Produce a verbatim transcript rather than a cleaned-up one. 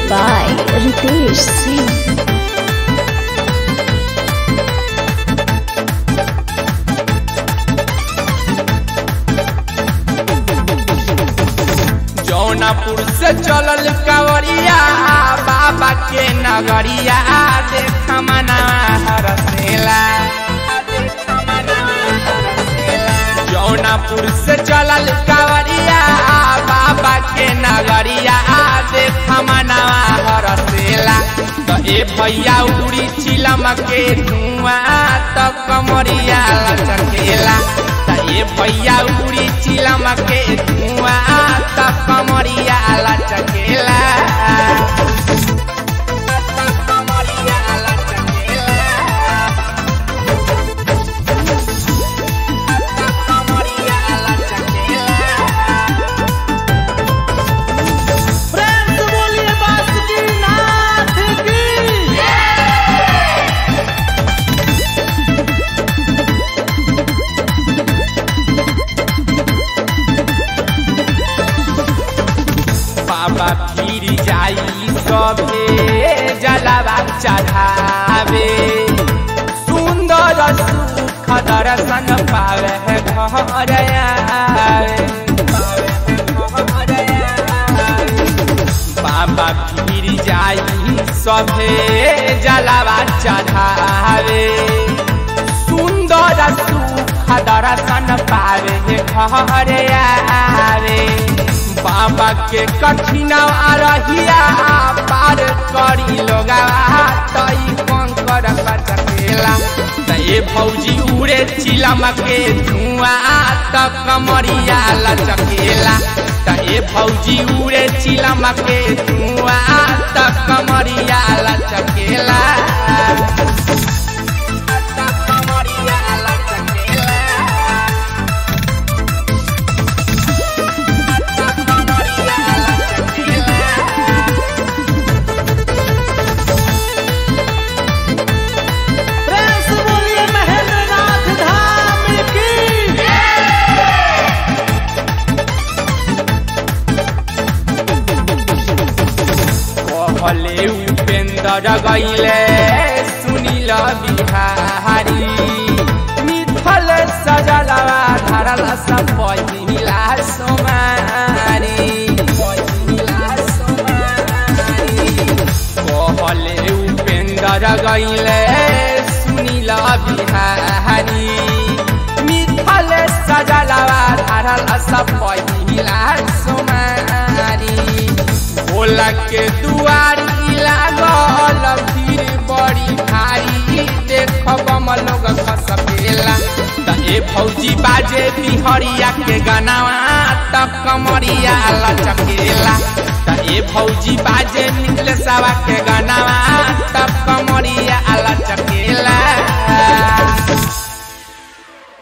by Ritesh Singh. Jaunapur से चलल कावरिया बाबा के नगरिया देख मना हरसेला। जौनापुर से चलल कावरिया बाबा के नगरिया देख मना हरसेला। तो ए भैया उड़ी चिलम के धुआं तो कमरिया लचकेला। तो ए भैया उड़ी चिलम के धुआं तो कमरिया लचकेला। बाबा फिर जाई सभे जलवा चढ़ावे। सुंदर सुख दर्शन पावे घर आवे। बाबा फिर जाई सभे जलवा चढ़ावे। सुंदर सुख दर्शन पावे घर आवे। बाबा के कठिन रहिया पार करी लोगा तई कंकर बचकेला। ये भौजी उड़े चिलम के धुआं त कमरिया लचकेला। ये भौजी उड़े चिलम के धुआं त कमरिया लचकेला। भले उपेंद्र गईले सुनील बिहारी। मिथल सजलवा धरल सब पहिला सोमारी। भले उपेंद्र गईले सुनील बिहारी। मिथल सजलवा धरल सब पहिला सोमारी। भोला के दुआरी लागल भीड़ बड़ी भारी देख बम लोग खसकेला। त ए भौजी बाजे बिहरिया के गनावा त कमरिया लचकेला। त ए भौजी बाजे मिथलेशवा के गनावा त कमरिया लचकेला।